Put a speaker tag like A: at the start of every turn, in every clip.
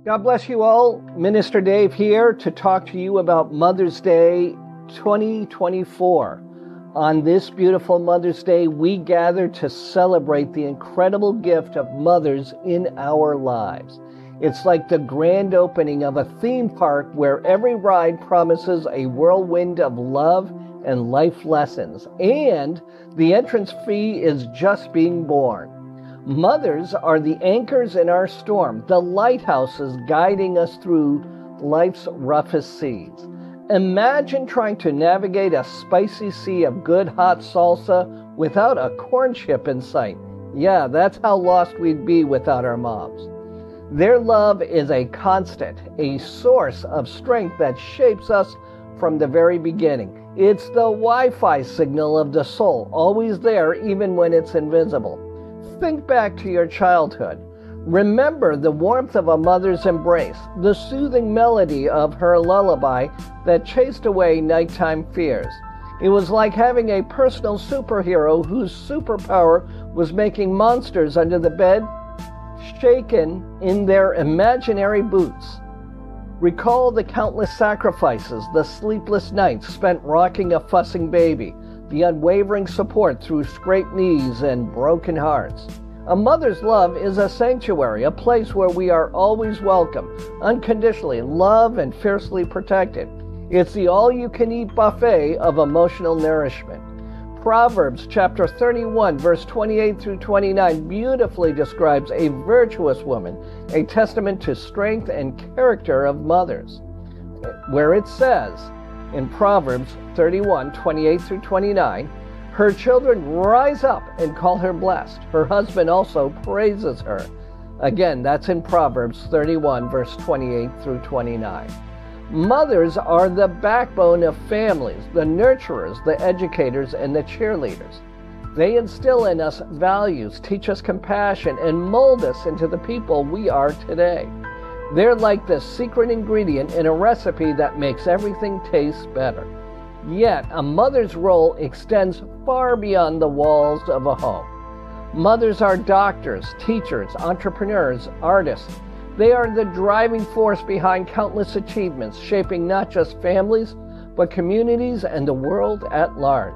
A: God bless you all. Minister Dave here to talk to you about Mother's Day 2024. On this beautiful Mother's Day, we gather to celebrate the incredible gift of mothers in our lives. It's like the grand opening of a theme park where every ride promises a whirlwind of love and life lessons, and the entrance fee is just being born. Mothers are the anchors in our storm, the lighthouses guiding us through life's roughest seas. Imagine trying to navigate a spicy sea of good hot salsa without a corn chip in sight. Yeah, that's how lost we'd be without our moms. Their love is a constant, a source of strength that shapes us from the very beginning. It's the Wi-Fi signal of the soul, always there even when it's invisible. Think back to your childhood. Remember the warmth of a mother's embrace, the soothing melody of her lullaby that chased away nighttime fears. It was like having a personal superhero whose superpower was making monsters under the bed shaken in their imaginary boots. Recall the countless sacrifices, the sleepless nights spent rocking a fussing baby, the unwavering support through scraped knees and broken hearts. A mother's love is a sanctuary, a place where we are always welcome, unconditionally loved and fiercely protected. It's the all-you-can-eat buffet of emotional nourishment. Proverbs chapter 31, verse 28 through 29 beautifully describes a virtuous woman, a testament to strength and character of mothers, where it says, in Proverbs 31, 28 through 29, her children rise up and call her blessed. Her husband also praises her. Again, that's in Proverbs 31, verse 28 through 29. Mothers are the backbone of families, the nurturers, the educators, and the cheerleaders. They instill in us values, teach us compassion, and mold us into the people we are today. They're like the secret ingredient in a recipe that makes everything taste better. Yet, a mother's role extends far beyond the walls of a home. Mothers are doctors, teachers, entrepreneurs, artists. They are the driving force behind countless achievements, shaping not just families, but communities and the world at large.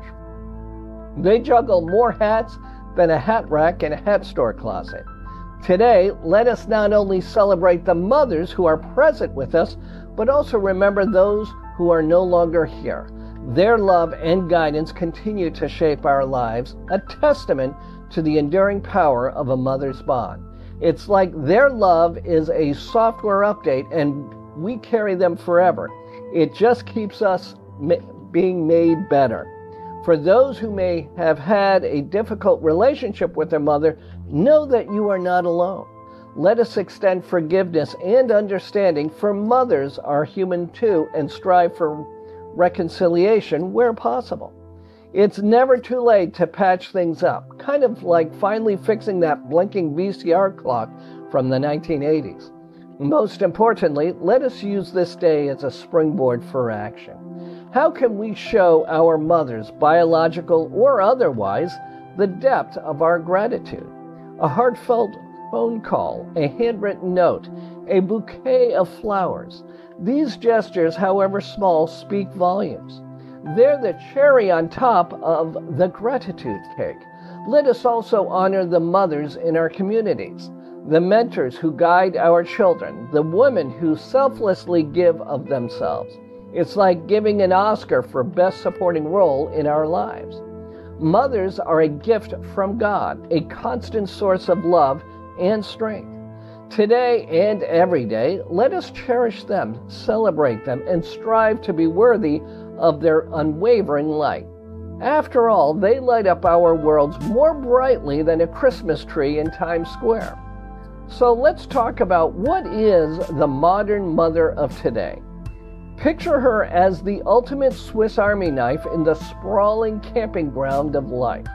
A: They juggle more hats than a hat rack in a hat store closet. Today, let us not only celebrate the mothers who are present with us, but also remember those who are no longer here. Their love and guidance continue to shape our lives, a testament to the enduring power of a mother's bond. It's like their love is a software update and we carry them forever. It just keeps us being made better. For those who may have had a difficult relationship with their mother, know that you are not alone. Let us extend forgiveness and understanding, for mothers are human too and strive for reconciliation where possible. It's never too late to patch things up, kind of like finally fixing that blinking VCR clock from the 1980s. Most importantly, let us use this day as a springboard for action. How can we show our mothers, biological or otherwise, the depth of our gratitude? A heartfelt phone call, a handwritten note, a bouquet of flowers. These gestures, however small, speak volumes. They're the cherry on top of the gratitude cake. Let us also honor the mothers in our communities, the mentors who guide our children, the women who selflessly give of themselves. It's like giving an Oscar for Best Supporting Role in our lives. Mothers are a gift from God, a constant source of love and strength. Today and every day, let us cherish them, celebrate them, and strive to be worthy of their unwavering light. After all, they light up our worlds more brightly than a Christmas tree in Times Square. So let's talk about what is the modern mother of today. Picture her as the ultimate Swiss Army knife in the sprawling camping ground of life.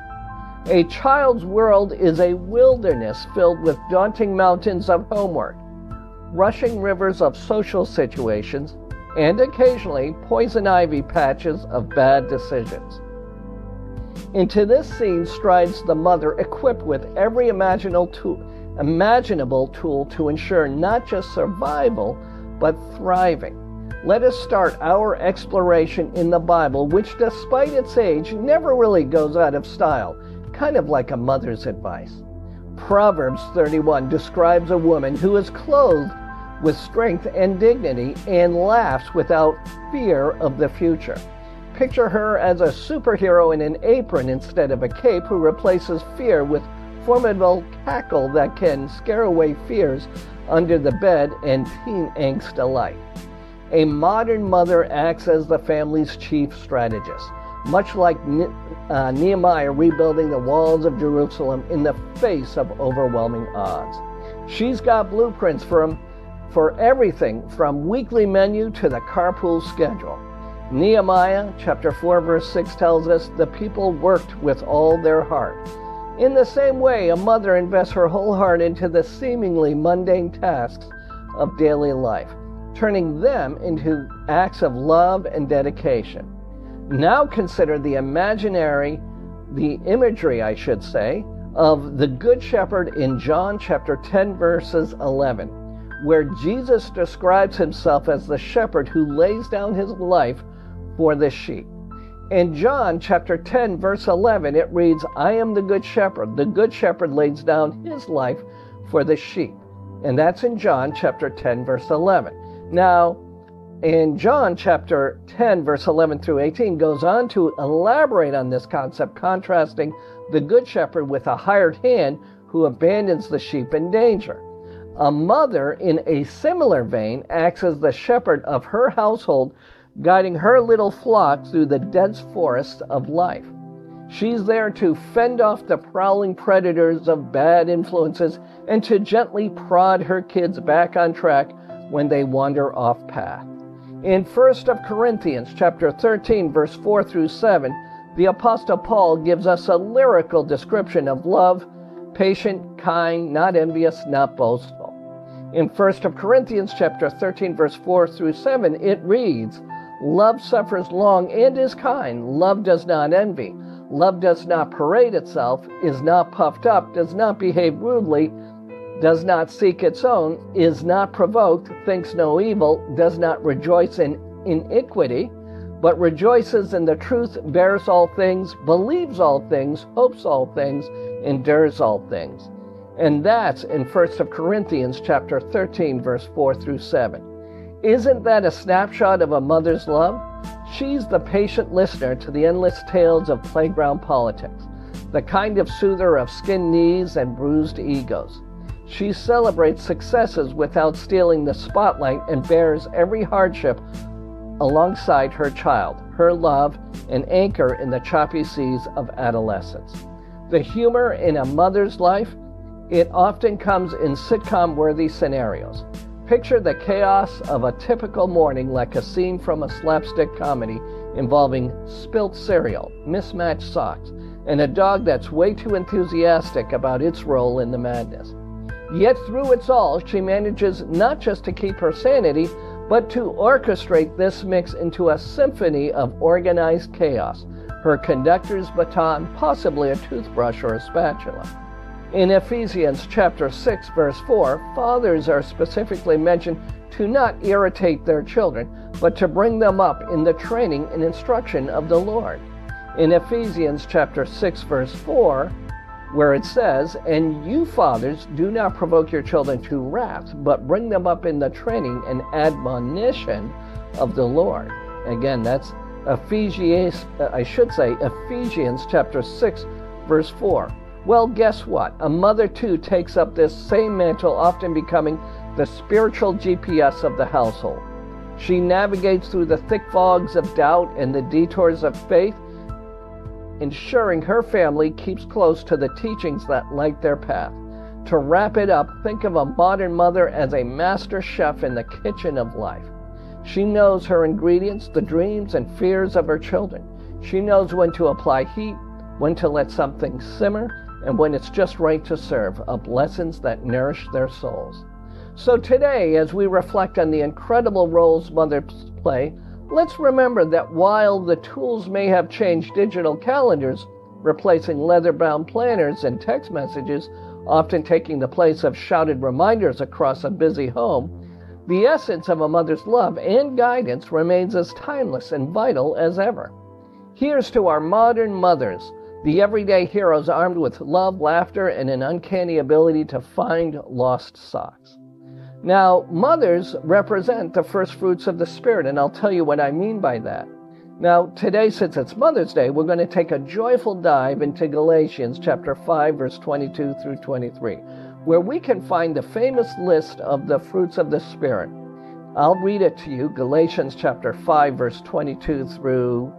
A: A child's world is a wilderness filled with daunting mountains of homework, rushing rivers of social situations, and occasionally poison ivy patches of bad decisions. Into this scene strides the mother equipped with every imaginable imaginable tool to ensure not just survival, but thriving. Let us start our exploration in the Bible, which despite its age never really goes out of style, kind of like a mother's advice. Proverbs 31 describes a woman who is clothed with strength and dignity and laughs without fear of the future. Picture her as a superhero in an apron instead of a cape, who replaces fear with formidable cackle that can scare away fears under the bed and teen angst alike. A modern mother acts as the family's chief strategist, much like Nehemiah rebuilding the walls of Jerusalem in the face of overwhelming odds. She's got blueprints for everything from weekly menu to the carpool schedule. Nehemiah chapter 4 verse 6 tells us the people worked with all their heart. In the same way, a mother invests her whole heart into the seemingly mundane tasks of daily life, turning them into acts of love and dedication. Now consider the imagery, of the Good Shepherd in John chapter 10 verses 11, where Jesus describes himself as the shepherd who lays down his life for the sheep. In John chapter 10 verse 11, it reads, "I am the good shepherd. The good shepherd lays down his life for the sheep." And that's in John chapter 10 verse 11. Now, in John chapter 10 verse 11 through 18 goes on to elaborate on this concept, contrasting the good shepherd with a hired hand who abandons the sheep in danger. A mother, in a similar vein, acts as the shepherd of her household, guiding her little flock through the dense forests of life. She's there to fend off the prowling predators of bad influences and to gently prod her kids back on track when they wander off path. In 1 Corinthians chapter 13 verse 4 through 7, the Apostle Paul gives us a lyrical description of love, patient, kind, not envious, not boastful. In 1 Corinthians chapter 13 verse 4 through 7, it reads, "Love suffers long and is kind. Love does not envy. Love does not parade itself, is not puffed up, does not behave rudely, does not seek its own, is not provoked, thinks no evil, does not rejoice in iniquity, but rejoices in the truth, bears all things, believes all things, hopes all things, endures all things." And that's in 1 Corinthians chapter 13, verse 4 through 7. Isn't that a snapshot of a mother's love? She's the patient listener to the endless tales of playground politics, the kind of soother of skinned knees and bruised egos. She celebrates successes without stealing the spotlight and bears every hardship alongside her child, her love, an anchor in the choppy seas of adolescence. The humor in a mother's life, it often comes in sitcom-worthy scenarios. Picture the chaos of a typical morning like a scene from a slapstick comedy involving spilt cereal, mismatched socks, and a dog that's way too enthusiastic about its role in the madness. Yet through it all, she manages not just to keep her sanity, but to orchestrate this mix into a symphony of organized chaos, her conductor's baton, possibly a toothbrush or a spatula. In Ephesians chapter 6, verse 4, fathers are specifically mentioned to not irritate their children, but to bring them up in the training and instruction of the Lord. In Ephesians chapter 6, verse 4, where it says, "And you fathers, do not provoke your children to wrath, but bring them up in the training and admonition of the Lord." Again, that's Ephesians chapter 6, verse 4. Well, guess what? A mother too takes up this same mantle, often becoming the spiritual GPS of the household. She navigates through the thick fogs of doubt and the detours of faith, ensuring her family keeps close to the teachings that light their path. To wrap it up, think of a modern mother as a master chef in the kitchen of life. She knows her ingredients, the dreams and fears of her children. She knows when to apply heat, when to let something simmer, and when it's just right to serve up lessons that nourish their souls. So today, as we reflect on the incredible roles mothers play, let's remember that while the tools may have changed digital calendars, replacing leather-bound planners and text messages, often taking the place of shouted reminders across a busy home, the essence of a mother's love and guidance remains as timeless and vital as ever. Here's to our modern mothers, the everyday heroes armed with love, laughter, and an uncanny ability to find lost socks. Now, mothers represent the first fruits of the Spirit, and I'll tell you what I mean by that. Now, today, since it's Mother's Day, we're going to take a joyful dive into Galatians chapter 5, verse 22 through 23, where we can find the famous list of the fruits of the Spirit. I'll read it to you, Galatians chapter 5, verse 22 through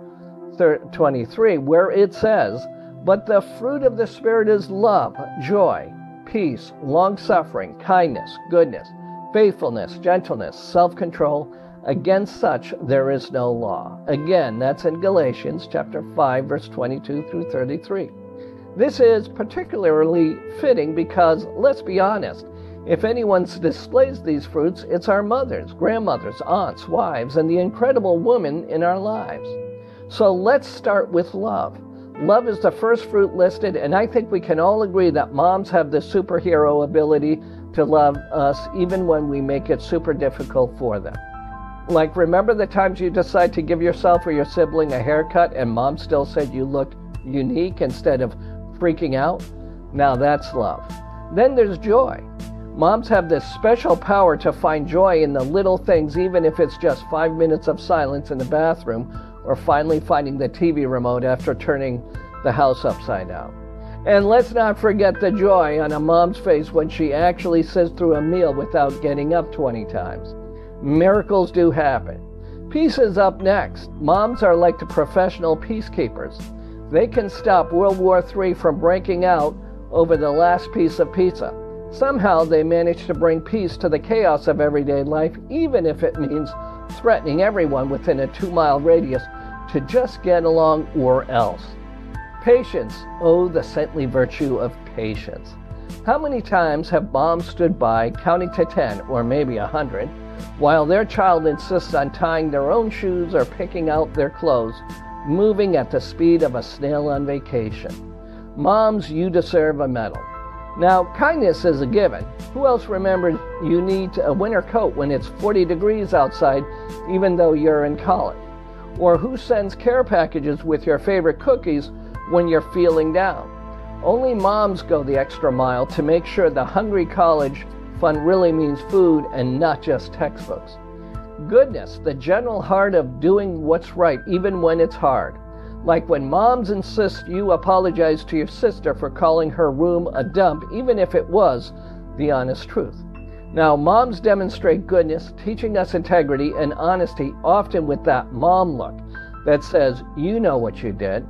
A: 23, where it says, "But the fruit of the Spirit is love, joy, peace, long-suffering, kindness, goodness, faithfulness, gentleness, self-control. Against such there is no law." Again, that's in Galatians chapter 5, verse 22 through 33. This is particularly fitting because, let's be honest, if anyone displays these fruits, it's our mothers, grandmothers, aunts, wives, and the incredible women in our lives. So let's start with love. Love is the first fruit listed, and I think we can all agree that moms have the superhero ability to love us even when we make it super difficult for them. Like, remember the times you decide to give yourself or your sibling a haircut and mom still said you looked unique instead of freaking out? Now that's love. Then there's joy. Moms have this special power to find joy in the little things, even if it's just 5 minutes of silence in the bathroom or finally finding the TV remote after turning the house upside down. And let's not forget the joy on a mom's face when she actually sits through a meal without getting up 20 times. Miracles do happen. Peace is up next. Moms are like the professional peacekeepers. They can stop World War III from breaking out over the last piece of pizza. Somehow they manage to bring peace to the chaos of everyday life, even if it means threatening everyone within a 2-mile radius to just get along or else. Patience. Oh, the saintly virtue of patience. How many times have moms stood by, counting to 10 or maybe 100, while their child insists on tying their own shoes or picking out their clothes, moving at the speed of a snail on vacation? Moms, you deserve a medal. Now, kindness is a given. Who else remembers you need a winter coat when it's 40 degrees outside, even though you're in college? Or who sends care packages with your favorite cookies when you're feeling down? Only moms go the extra mile to make sure the hungry college fund really means food and not just textbooks. Goodness, the general heart of doing what's right even when it's hard. Like when moms insist you apologize to your sister for calling her room a dump, even if it was the honest truth. Now, moms demonstrate goodness, teaching us integrity and honesty, often with that mom look that says, you know what you did.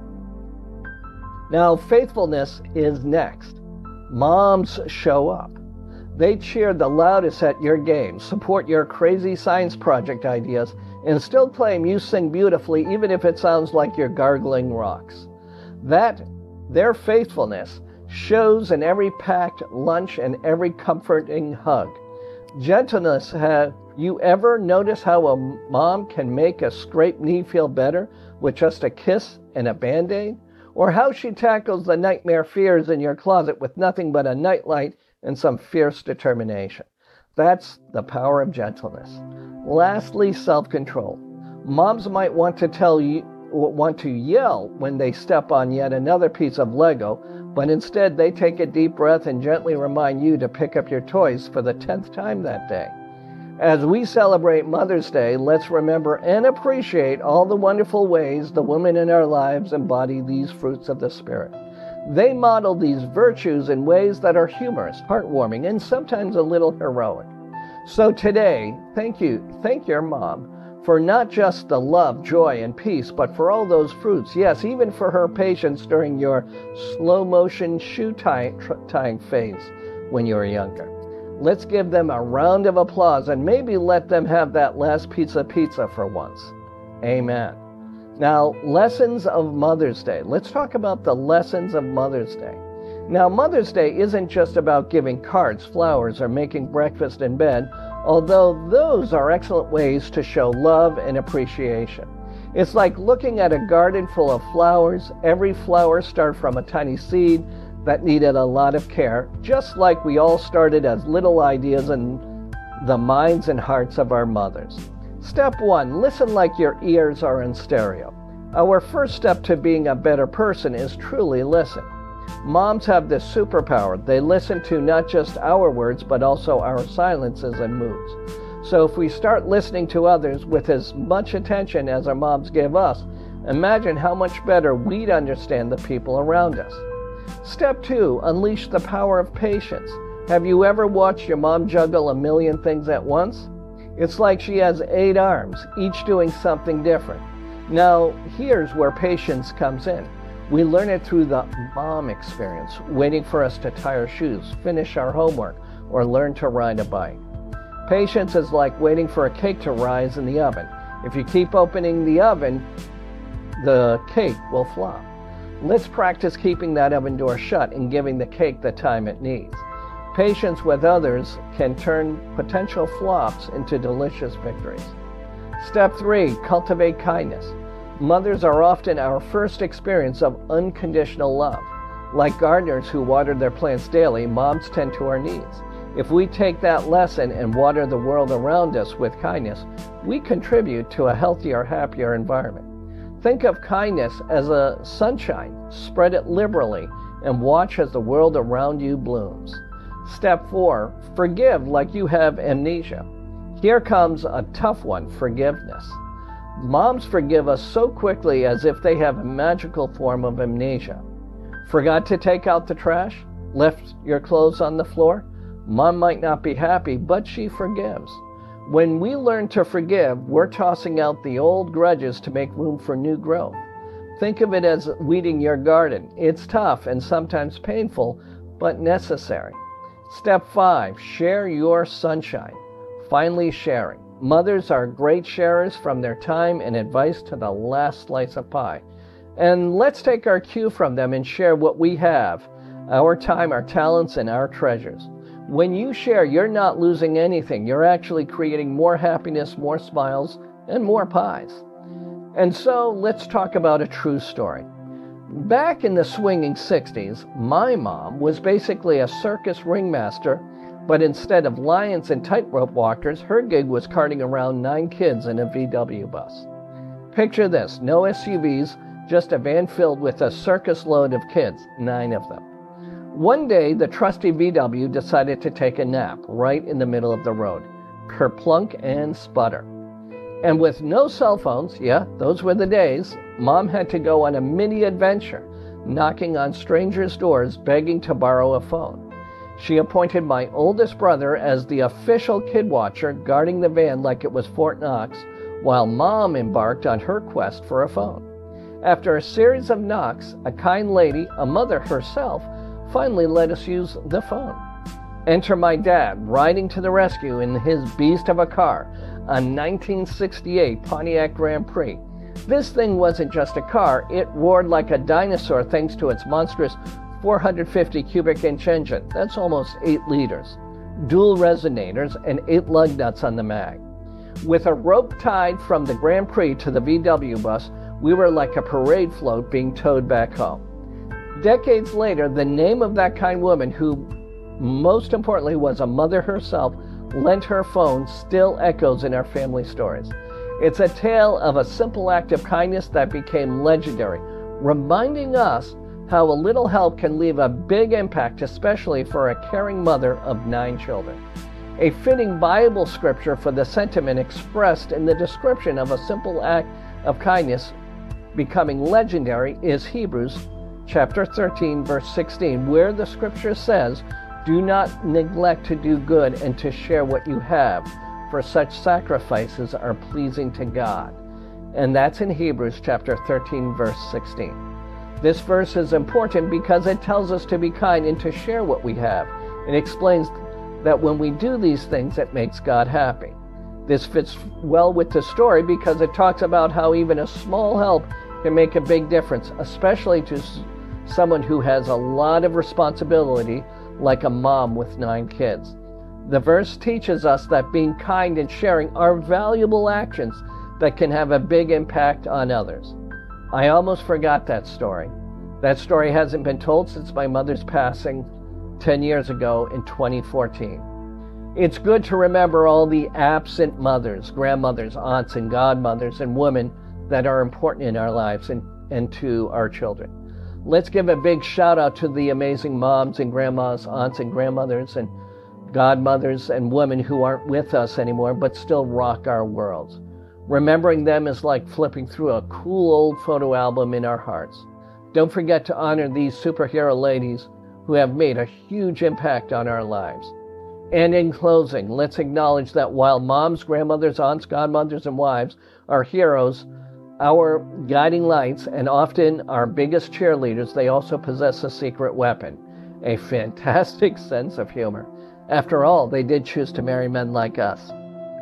A: Now, faithfulness is next. Moms show up. They cheer the loudest at your games, support your crazy science project ideas, and still claim you sing beautifully even if it sounds like you're gargling rocks. Their faithfulness shows in every packed lunch and every comforting hug. Gentleness. Have you ever noticed how a mom can make a scraped knee feel better with just a kiss and a Band-Aid? Or how she tackles the nightmare fears in your closet with nothing but a nightlight and some fierce determination? That's the power of gentleness. Lastly, self-control. Moms might want to yell when they step on yet another piece of Lego, but instead they take a deep breath and gently remind you to pick up your toys for the 10th time that day. As we celebrate Mother's Day, let's remember and appreciate all the wonderful ways the women in our lives embody these fruits of the Spirit. They model these virtues in ways that are humorous, heartwarming, and sometimes a little heroic. So today, thank your mom for not just the love, joy, and peace, but for all those fruits. Yes, even for her patience during your slow-motion shoe tying phase when you were younger. Let's give them a round of applause and maybe let them have that last piece of pizza for once. Amen. Now, lessons of Mother's Day. Let's talk about the lessons of Mother's Day. Now, Mother's Day isn't just about giving cards, flowers, or making breakfast in bed, although those are excellent ways to show love and appreciation. It's like looking at a garden full of flowers. Every flower starts from a tiny seed, that needed a lot of care, just like we all started as little ideas in the minds and hearts of our mothers. Step 1, listen like your ears are in stereo. Our first step to being a better person is truly listen. Moms have this superpower. They listen to not just our words, but also our silences and moods. So if we start listening to others with as much attention as our moms give us, imagine how much better we'd understand the people around us. Step 2, unleash the power of patience. Have you ever watched your mom juggle a million things at once? It's like she has 8 arms, each doing something different. Now, here's where patience comes in. We learn it through the mom experience, waiting for us to tie our shoes, finish our homework, or learn to ride a bike. Patience is like waiting for a cake to rise in the oven. If you keep opening the oven, the cake will flop. Let's practice keeping that oven door shut and giving the cake the time it needs. Patience with others can turn potential flops into delicious victories. Step 3, cultivate kindness. Mothers are often our first experience of unconditional love. Like gardeners who water their plants daily, moms tend to our needs. If we take that lesson and water the world around us with kindness, we contribute to a healthier, happier environment. Think of kindness as a sunshine. Spread it liberally and watch as the world around you blooms. Step 4, forgive like you have amnesia. Here comes a tough one, forgiveness. Moms forgive us so quickly as if they have a magical form of amnesia. Forgot to take out the trash? Left your clothes on the floor? Mom might not be happy, but she forgives. When we learn to forgive, we're tossing out the old grudges to make room for new growth. Think of it as weeding your garden. It's tough and sometimes painful, but necessary. Step 5, share your sunshine. Finally, sharing. Mothers are great sharers from their time and advice to the last slice of pie. And let's take our cue from them and share what we have, our time, our talents, and our treasures. When you share, you're not losing anything. You're actually creating more happiness, more smiles, and more pies. And so let's talk about a true story. Back in the swinging 60s, my mom was basically a circus ringmaster, but instead of lions and tightrope walkers, her gig was carting around 9 kids in a VW bus. Picture this, no SUVs, just a van filled with a circus load of kids, 9 of them. One day, the trusty VW decided to take a nap right in the middle of the road. Kerplunk and sputter. And with no cell phones, yeah, those were the days, Mom had to go on a mini adventure, knocking on strangers' doors, begging to borrow a phone. She appointed my oldest brother as the official kid watcher, guarding the van like it was Fort Knox, while Mom embarked on her quest for a phone. After a series of knocks, a kind lady, a mother herself, finally let us use the phone. Enter my dad, riding to the rescue in his beast of a car, a 1968 Pontiac Grand Prix. This thing wasn't just a car, it roared like a dinosaur thanks to its monstrous 450 cubic inch engine. That's almost 8 liters. Dual resonators and 8 lug nuts on the mag. With a rope tied from the Grand Prix to the VW bus, we were like a parade float being towed back home. Decades later, the name of that kind woman, who most importantly was a mother herself, lent her phone, still echoes in our family stories. It's a tale of a simple act of kindness that became legendary, reminding us how a little help can leave a big impact, especially for a caring mother of 9 children. A fitting Bible scripture for the sentiment expressed in the description of a simple act of kindness becoming legendary is Hebrews chapter 13, verse 16, where the scripture says, "Do not neglect to do good and to share what you have, for such sacrifices are pleasing to God." And that's in Hebrews chapter 13, verse 16. This verse is important because it tells us to be kind and to share what we have. It explains that when we do these things, it makes God happy. This fits well with the story because it talks about how even a small help can make a big difference, especially to someone who has a lot of responsibility, like a mom with 9 kids. The verse teaches us that being kind and sharing are valuable actions that can have a big impact on others. I almost forgot that story. That story hasn't been told since my mother's passing 10 years ago in 2014. It's good to remember all the absent mothers, grandmothers, aunts, and godmothers, and women that are important in our lives and to our children. Let's give a big shout out to the amazing moms and grandmas, aunts and grandmothers, and godmothers and women who aren't with us anymore but still rock our worlds. Remembering them is like flipping through a cool old photo album in our hearts. Don't forget to honor these superhero ladies who have made a huge impact on our lives. And in closing, let's acknowledge that while moms, grandmothers, aunts, godmothers, and wives are heroes, our guiding lights, and often our biggest cheerleaders, they also possess a secret weapon, a fantastic sense of humor. After all, they did choose to marry men like us.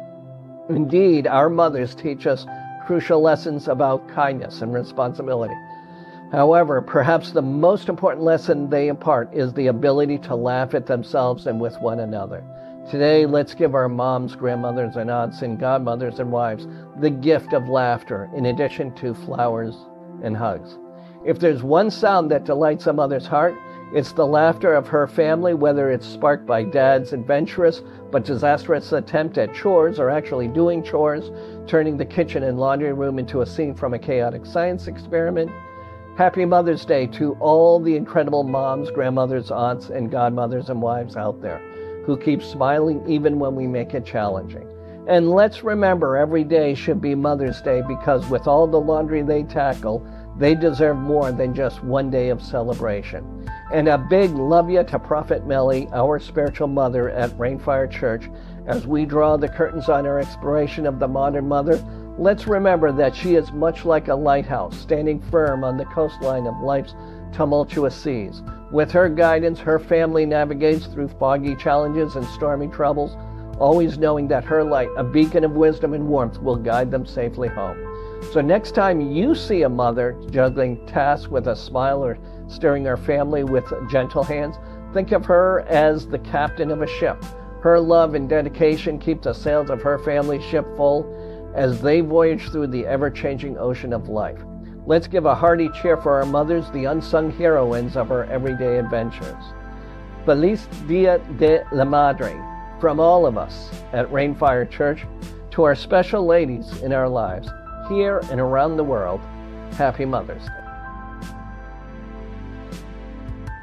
A: Indeed, our mothers teach us crucial lessons about kindness and responsibility. However, perhaps the most important lesson they impart is the ability to laugh at themselves and with one another. Today, let's give our moms, grandmothers, and aunts, and godmothers and wives the gift of laughter in addition to flowers and hugs. If there's one sound that delights a mother's heart, it's the laughter of her family, whether it's sparked by dad's adventurous but disastrous attempt at chores or actually doing chores, turning the kitchen and laundry room into a scene from a chaotic science experiment. Happy Mother's Day to all the incredible moms, grandmothers, aunts, and godmothers and wives out there who keep smiling even when we make it challenging. And let's remember every day should be Mother's Day because with all the laundry they tackle, they deserve more than just one day of celebration. And a big love you to Prophet Melly, our spiritual mother at Rainfire Church. As we draw the curtains on our exploration of the modern mother, let's remember that she is much like a lighthouse, standing firm on the coastline of life's tumultuous seas. With her guidance, her family navigates through foggy challenges and stormy troubles, always knowing that her light, a beacon of wisdom and warmth, will guide them safely home. So next time you see a mother juggling tasks with a smile or steering her family with gentle hands, think of her as the captain of a ship. Her love and dedication keep the sails of her family ship full as they voyage through the ever-changing ocean of life. Let's give a hearty cheer for our mothers, the unsung heroines of our everyday adventures. Feliz Dia de la Madre from all of us at Rainfire Church to our special ladies in our lives, here and around the world. Happy Mother's Day.